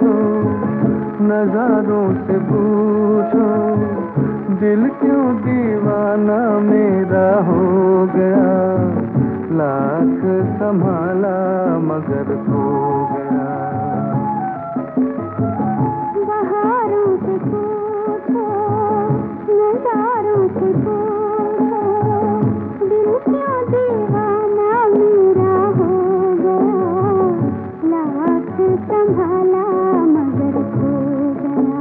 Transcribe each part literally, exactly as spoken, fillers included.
पूछो, नजारों से पूछो, दिल क्यों दीवाना मेरा हो गया। लाख संभाला मगर खो गया। बहारों से पूछो, नजारों से पूछो, दिल क्यों दीवाना मेरा हो गया। लाख संभाला मगर खो गया।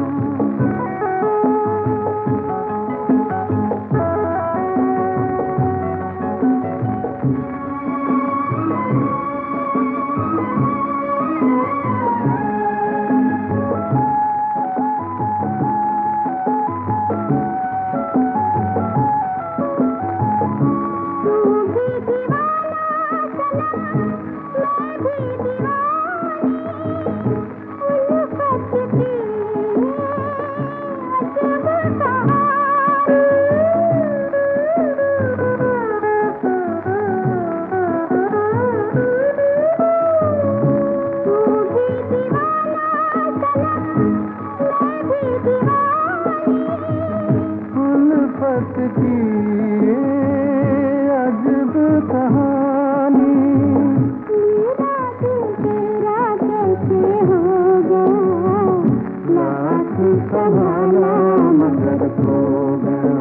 उल्फत की ये अजब कहानी, मेरा दिल तेरा कैसे हो गया। लाख संभाला मगर खो गया।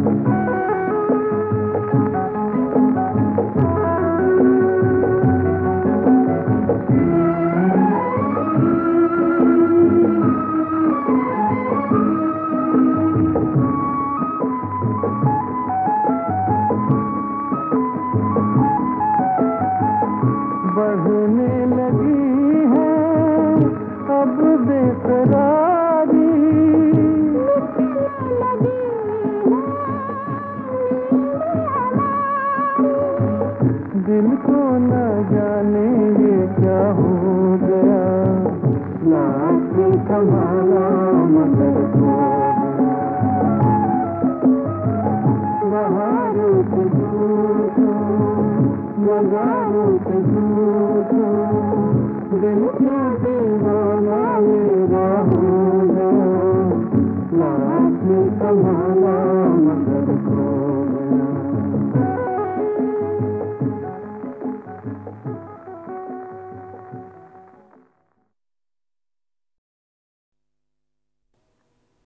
बढ़ने लगी है अब बेकरारी, लगी दिल को न जाने ये क्या हो गया। लाख संभाला मगर खो गया। बहारों से पूछो, नजारों से पूछो, दिल क्यों दीवाना मेरा हो गया। लाख संभाला मगर खो